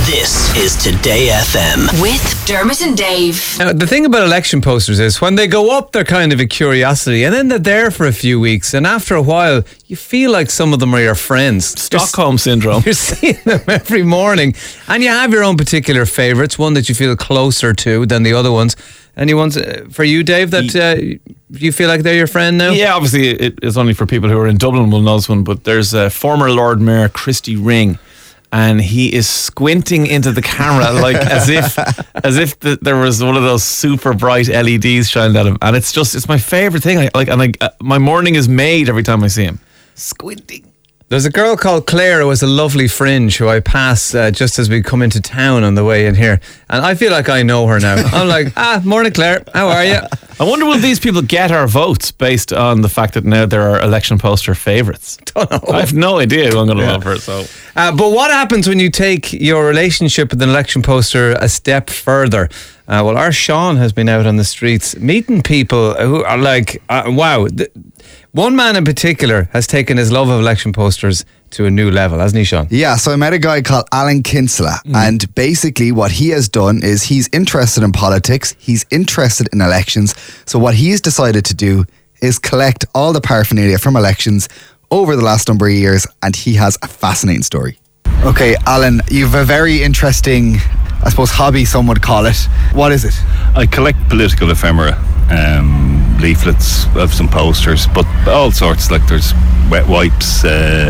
This is Today FM. With Dermot and Dave. Now, the thing about election posters is when they go up, they're kind of a curiosity, and then they're there for a few weeks, and after a while, you feel like some of them are your friends. Stockholm syndrome. You're seeing them every morning, and you have your own particular favourites, one that you feel closer to than the other ones. Any ones for you, Dave, that you feel like they're your friend now? Yeah, obviously it is only for people who are in Dublin will know this one, but there's former Lord Mayor Christy Ring, and he is squinting into the camera like as if there was one of those super bright LEDs shining at him, and it's my favourite thing. My morning is made every time I see him squinting. There's a girl called Claire who has a lovely fringe who I pass just as we come into town on the way in here. And I feel like I know her now. I'm like, morning Claire, how are you? I wonder will these people get our votes based on the fact that now there are election poster favourites? Don't know. I have no idea who I'm going to vote for. So, but what happens when you take your relationship with an election poster a step further? Well, our Sean has been out on the streets meeting people who are like, wow. One man in particular has taken his love of election posters to a new level, hasn't he, Sean? Yeah, so I met a guy called Alan Kinsella, and basically what he has done is he's interested in politics, he's interested in elections, so what he's decided to do is collect all the paraphernalia from elections over the last number of years, and he has a fascinating story. Okay, Alan, you've a very interesting, I suppose, hobby, some would call it. What is it? I collect political ephemera, leaflets of some posters, but all sorts, like there's wet wipes,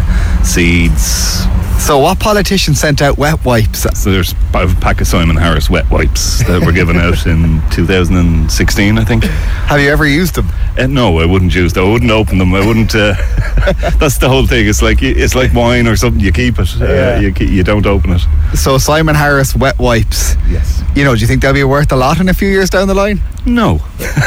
seeds. So what politician sent out wet wipes? So there's a pack of Simon Harris wet wipes that were given out in 2016, I think. Have you ever used them? No, I wouldn't use them. I wouldn't open them. I wouldn't. That's the whole thing. It's like wine or something. You keep it. You don't open it. So Simon Harris wet wipes. Yes. Do you think they'll be worth a lot in a few years down the line? No.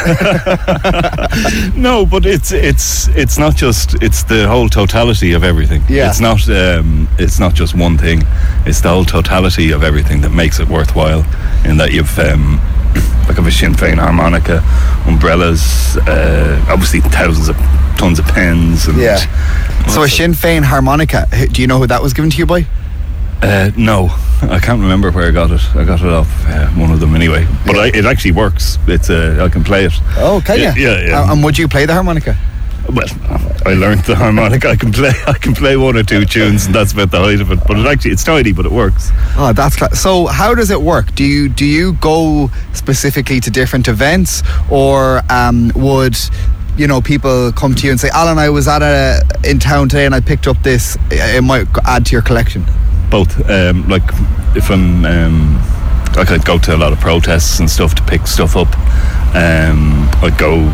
No, but it's not just, it's the whole totality of everything. Yeah. It's not just one thing. It's the whole totality of everything that makes it worthwhile. In that you've like of a Sinn Féin harmonica, umbrellas, obviously tons of pens, and So a Sinn Féin harmonica. Do you know who that was given to you by? No, I can't remember where I got it. I got it off one of them anyway. But it actually works. I can play it. Oh, can you? Yeah. And would you play the harmonica? Well, I learned the harmonica. I can play one or two tunes, and that's about the height of it. But it's tiny, but it works. Oh, that's so. How does it work? Do you go specifically to different events, or would people come to you and say, Alan, I was in town today and I picked up this, it might add to your collection? Both. Like if I'm I'd go to a lot of protests and stuff to pick stuff up. I'd go,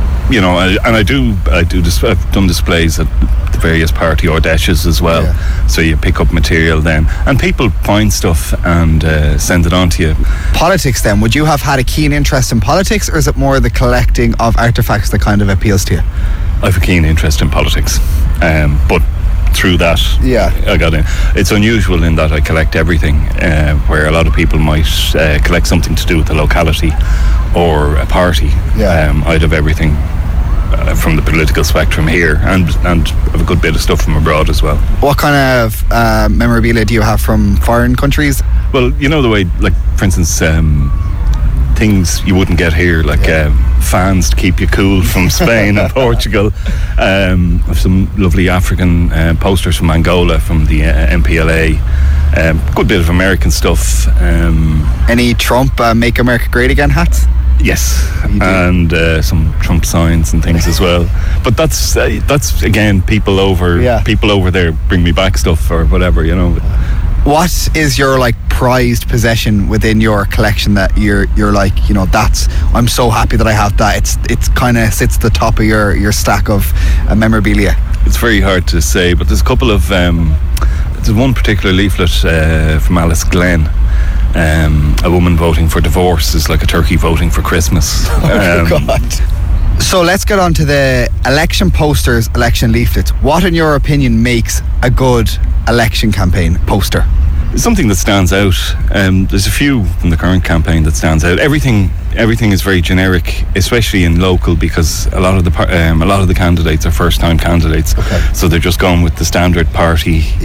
I've done displays at the various party ordeshes as well. Yeah. So you pick up material then, and people find stuff and send it on to you. Politics then, would you have had a keen interest in politics, or is it more the collecting of artefacts that kind of appeals to you? I have a keen interest in politics, but through that, I got in. It's unusual in that I collect everything, where a lot of people might collect something to do with the locality or a party. I'd have everything from the political spectrum here, and have a good bit of stuff from abroad as well. What kind of memorabilia do you have from foreign countries? Well, the way, like, for instance, things you wouldn't get here, like fans to keep you cool from Spain and Portugal. I have some lovely African posters from Angola, from the MPLA. Good bit of American stuff. Any Trump Make America Great Again hats? Yes, and some Trump signs and things as well. But that's again, people over there bring me back stuff or whatever, What is your prized possession within your collection that you're like, that's, I'm so happy that I have that. It's kind of sits at the top of your stack of memorabilia? It's very hard to say, but there's a couple of there's one particular leaflet from Alice Glenn. A woman voting for divorce is like a turkey voting for Christmas. God. So let's get on to the election posters, election leaflets. What, in your opinion, makes a good election campaign poster? Something that stands out. There's a few from the current campaign that stands out. Everything is very generic, especially in local, because a lot of the candidates are first-time candidates. Okay. So they're just going with the standard party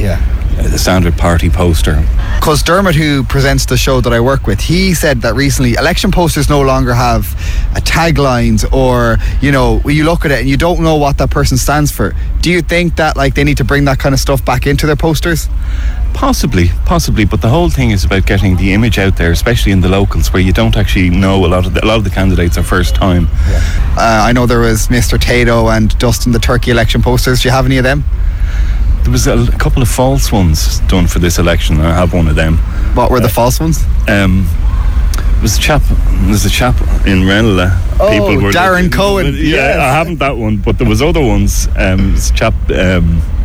standard party poster. Because Dermot, who presents the show that I work with, he said that recently election posters no longer have taglines, or you look at it and you don't know what that person stands for. Do you think that they need to bring that kind of stuff back into their posters? Possibly, but the whole thing is about getting the image out there, especially in the locals where you don't actually know a lot of the candidates are first time. I know there was Mr. Tato and Dustin the Turkey election posters. Do you have any of them? There was a couple of false ones done for this election. I have one of them. What were the false ones? There's a chap in Ranelagh. Oh, Darren Cohen. Yeah, yes. I haven't that one, but there was other ones. There's a chap. There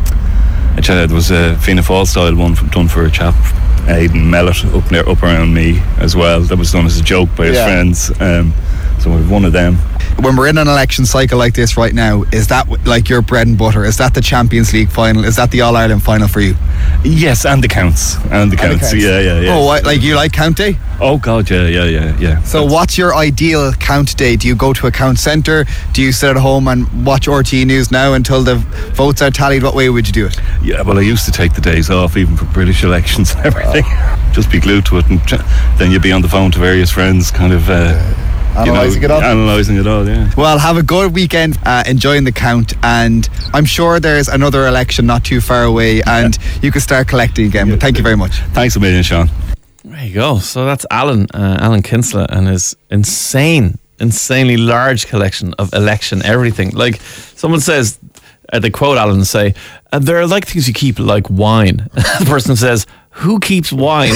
was a Fianna Fáil style one done for a chap, Aidan Mellett, up around me as well. That was done as a joke by his friends. So we have one of them. When we're in an election cycle like this right now, is that your bread and butter? Is that the Champions League final? Is that the All-Ireland final for you? Yes, and the counts. Yeah. Oh, you like count day? Oh God, yeah. So what's your ideal count day? Do you go to a count centre? Do you sit at home and watch RTE News now until the votes are tallied? What way would you do it? Yeah, well, I used to take the days off even for British elections and everything. Just be glued to it, and then you'd be on the phone to various friends kind of analysing it all, yeah. Well, have a good weekend enjoying the count, and I'm sure there's another election not too far away and you can start collecting again. But thank you very much. Thanks a million, Sean. There you go. So that's Alan Kinsella and his insanely large collection of election everything. Like someone says, they quote Alan and say, there are things you keep like wine. The person says, who keeps wine?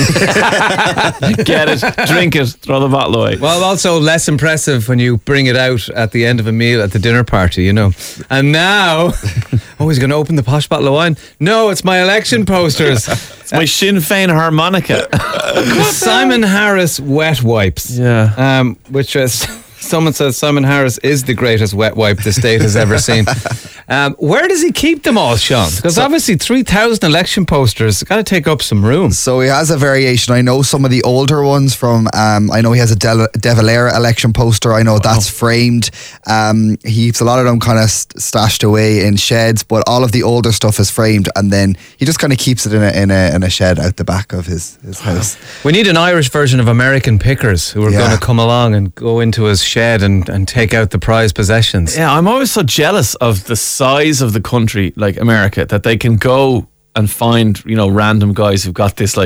Get it, drink it, throw the bottle away. Well, also less impressive when you bring it out at the end of a meal at the dinner party, And now, he's going to open the posh bottle of wine. No, it's my election posters. It's my Sinn Féin harmonica. Simon Harris wet wipes. Yeah. Which is... Someone says Simon Harris is the greatest wet wipe the state has ever seen. Where does he keep them all, Sean? Because obviously 3,000 election posters got to take up some room. So he has a variation. I know some of the older ones from, I know he has a De Valera election poster. I know that's framed. He keeps a lot of them kind of stashed away in sheds, but all of the older stuff is framed, and then he just kind of keeps it in a shed out the back of his house. We need an Irish version of American Pickers who are going to come along and go into his shed and take out the prized possessions. Yeah, I'm always so jealous of the size of the country like America that they can go and find random guys who've got this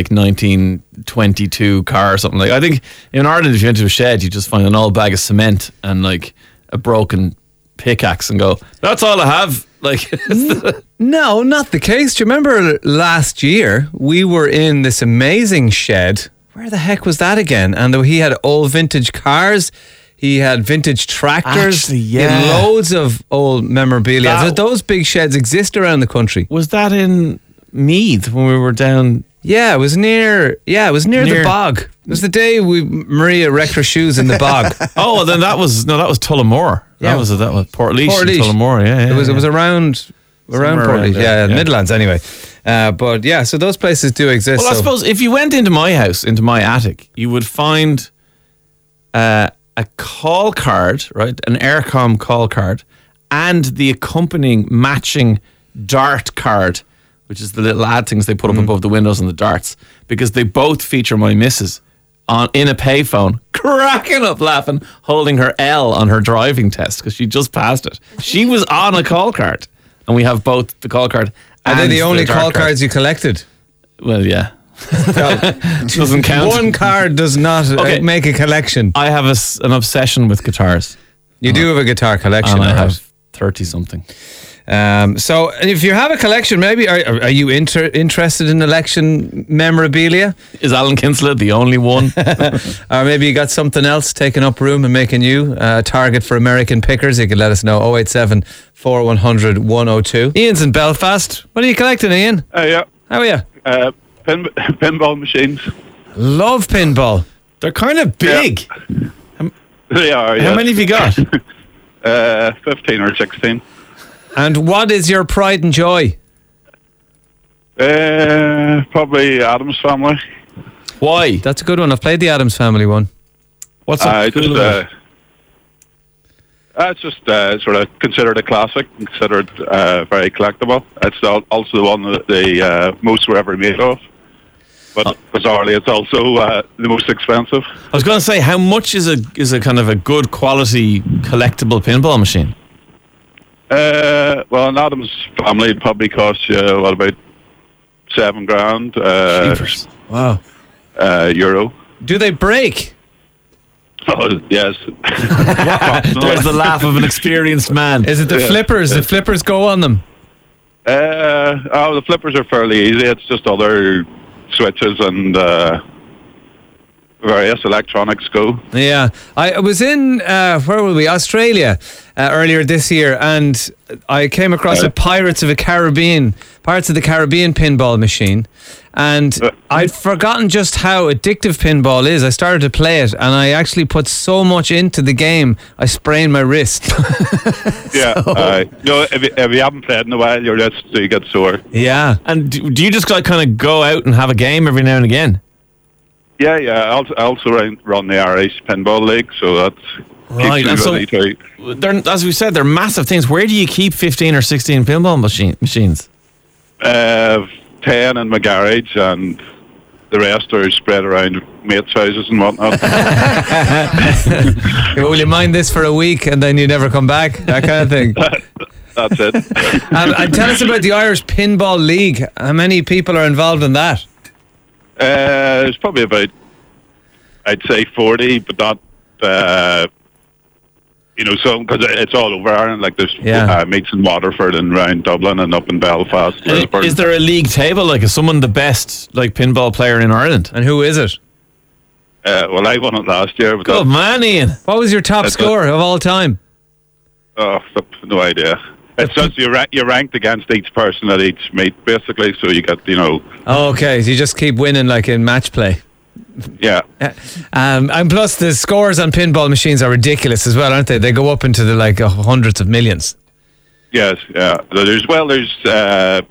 1922 car or something. I think in Ireland, if you enter a shed, you just find an old bag of cement and a broken pickaxe and go, that's all I have. No, not the case. Do you remember last year we were in this amazing shed? Where the heck was that again? And he had old vintage cars. He had vintage tractors. Actually, yeah. He had loads of old memorabilia. Those big sheds exist around the country. Was that in Meath when we were down? Yeah, it was near the bog. It was the day Maria wrecked her shoes in the bog. Oh, then that was Tullamore. Yeah. That was Portlaoise and Tullamore. Yeah. It was around Portlaoise. Yeah, Midlands anyway. But yeah, so those places do exist. Well, I suppose if you went into my house, into my attic, you would find a call card, right? An Aircom call card, and the accompanying matching dart card, which is the little ad things they put up above the windows and the darts, because they both feature my missus in a payphone, cracking up laughing, holding her L on her driving test because she just passed it. She was on a call card, and we have both the call card. Are they the only call cards you collected? Well, yeah. Doesn't count. One card does not make a collection. I have an obsession with guitars. You do have a guitar collection. And I have 30 something. So if you have a collection, maybe are you interested in election memorabilia? Is Alan Kinsella the only one? Or maybe you got something else taking up room and making you a target for American Pickers? You can let us know. 087 4100 102. Ian's in Belfast. What are you collecting, Ian? Yeah. How are you? Pinball machines. Love pinball. They're kind of big. Yeah. They are, yeah. How many have you got? 15 or 16. And what is your pride and joy? Probably Addams Family. Why? That's a good one. I've played the Addams Family one. What's that? It's just sort of considered a classic, considered very collectible. It's also the one that the most were ever made of. But bizarrely, it's also the most expensive. I was going to say, how much is a kind of a good quality collectible pinball machine? Well, an Adams family would probably cost you, about $7,000 Wow. euro. Do they break? Oh, yes. There's the laugh of an experienced man. Is it the flippers? The flippers go on them? The flippers are fairly easy. It's just other switches and various electronics go. Yeah. I was in, where were we? Australia earlier this year, and I came across a Pirates of the Caribbean pinball machine, and I'd forgotten just how addictive pinball is. I started to play it, and I actually put so much into the game, I sprained my wrist. Yeah. If you haven't played in a while, you get sore. Yeah. And do you just like kind of go out and have a game every now and again? Yeah. I also run the Irish Pinball League, so that's Right, and so as we said, they're massive things. Where do you keep 15 or 16 pinball machines? 10 in my garage, and the rest are spread around mates' houses and whatnot. Will you mind this for a week and then you never come back? That kind of thing. That's it. And tell us about the Irish Pinball League. How many people are involved in that? There's probably about, I'd say 40, but not, some, because it's all over Ireland. Like there's meets in Waterford and around Dublin and up in Belfast. Is there a league table? Like, is someone the best pinball player in Ireland? And who is it? Well, I won it last year. But good man, Ian. What was your top score of all time? Oh, no idea. It's just you're ranked against each person at each meet, basically. So you get, Oh, okay, so you just keep winning like in match play. Yeah. And plus the scores on pinball machines are ridiculous as well, aren't they? They go up into the hundreds of millions. Yes, yeah. There's a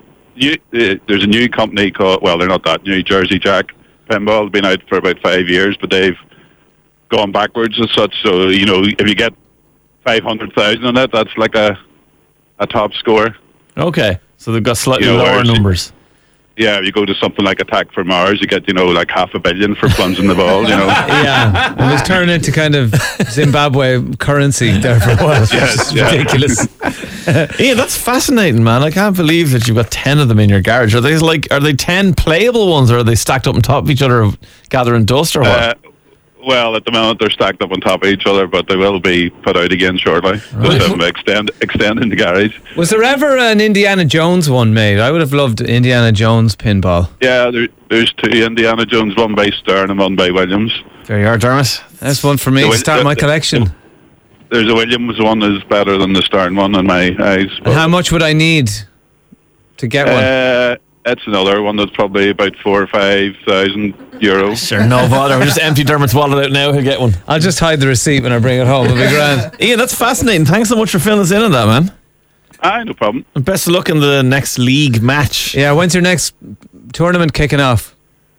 new company called, well, they're not that new, Jersey Jack Pinball. They've been out for about 5 years, but they've gone backwards as such. So, if you get 500,000 on it, that's like a top score. Okay. So they've got slightly lower numbers. Yeah, if you go to something like Attack from Mars, you get, like $500 million for plunging the ball, Yeah, it was turned into kind of Zimbabwe currency there for a while. Yes, ridiculous. Yeah, that's fascinating, man. I can't believe that you've got 10 of them in your garage. Are they 10 playable ones, or are they stacked up on top of each other, gathering dust, or what? Well, at the moment they're stacked up on top of each other, but they will be put out again shortly. Right. Extending the garage. Was there ever an Indiana Jones one made? I would have loved Indiana Jones pinball. Yeah, there's two Indiana Jones, one by Stern and one by Williams. There you are, Dermot. That's one for me to start my collection. There's a Williams one that's better than the Stern one in my eyes. And how much would I need to get one? It's another one that's probably about 4,000 or 5,000 €. Sure, no bother. We'll just empty Dermot's wallet out now. He'll get one. I'll just hide the receipt when I bring it home. It'll be grand. Ian, that's fascinating. Thanks so much for filling us in on that, man. No problem. And best of luck in the next league match. Yeah, when's your next tournament kicking off?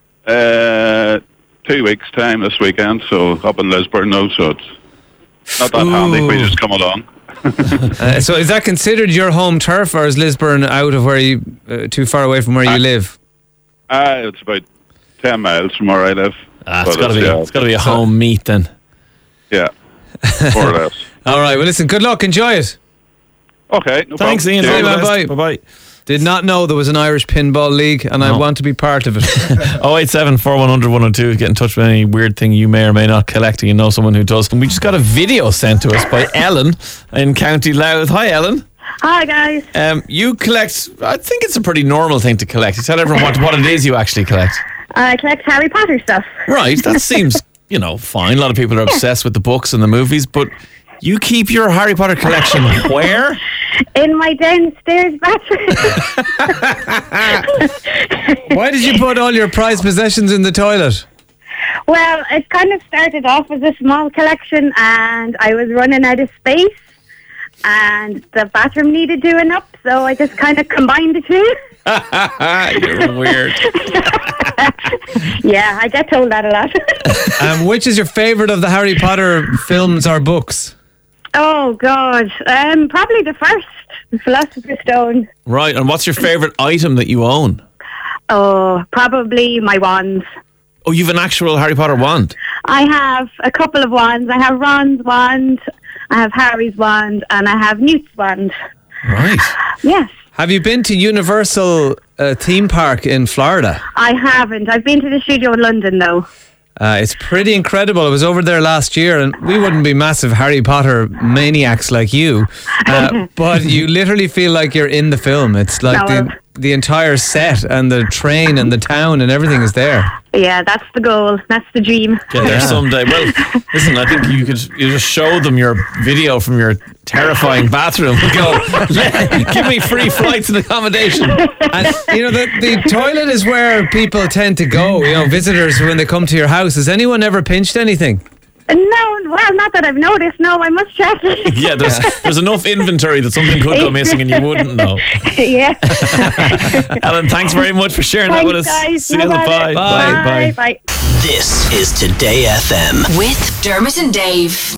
2 weeks' time this weekend, so up in Lisburn now, so it's not that handy. We just come along. So is that considered your home turf, or is Lisburn out of where you too far away from where you live? It's about 10 miles from where I live. It's got to be a home meet then. Yeah, more or less. All right, well listen, good luck, enjoy it. Okay, no Thanks, problem. Ian. Bye. Bye-bye. Did not know there was an Irish Pinball League, and I want to be part of it. 087 4100 102. Get in touch with any weird thing you may or may not collect, and you know someone who does. And we just got a video sent to us by Ellen in County Louth. Hi, Ellen. Hi, guys. You collect, I think it's a pretty normal thing to collect. You tell everyone what it is you actually collect. I collect Harry Potter stuff. Right, that seems, fine. A lot of people are obsessed with the books and the movies, but you keep your Harry Potter collection where? In my downstairs bathroom. Why did you put all your prized possessions in the toilet? Well, it kind of started off as a small collection, and I was running out of space, and the bathroom needed doing up, so I just kind of combined the two. You're weird. Yeah, I get told that a lot. Which is your favourite of the Harry Potter films or books? Oh, God. Probably the first, the Philosopher's Stone. Right, and what's your favourite item that you own? Oh, probably my wands. Oh, you've an actual Harry Potter wand? I have a couple of wands. I have Ron's wand, I have Harry's wand, and I have Newt's wand. Right. Yes. Have you been to Universal theme park in Florida? I haven't. I've been to the studio in London, though. It's pretty incredible. I was over there last year, and we wouldn't be massive Harry Potter maniacs like you, but you literally feel like you're in the film. It's like the entire set and the train and the town and everything is there. Yeah, that's the goal. That's the dream. Get there someday. Well, listen, I think you just show them your video from your terrifying bathroom and go, give me free flights and accommodation. And the toilet is where people tend to go, visitors when they come to your house. Has anyone ever pinched anything? No, well, not that I've noticed. No, I must check. Yeah, there's enough inventory that something could go missing and you wouldn't know. Yeah. Ellen, thanks very much for sharing that with us. Guys. See you. Bye. Bye. This is Today FM with Dermot and Dave.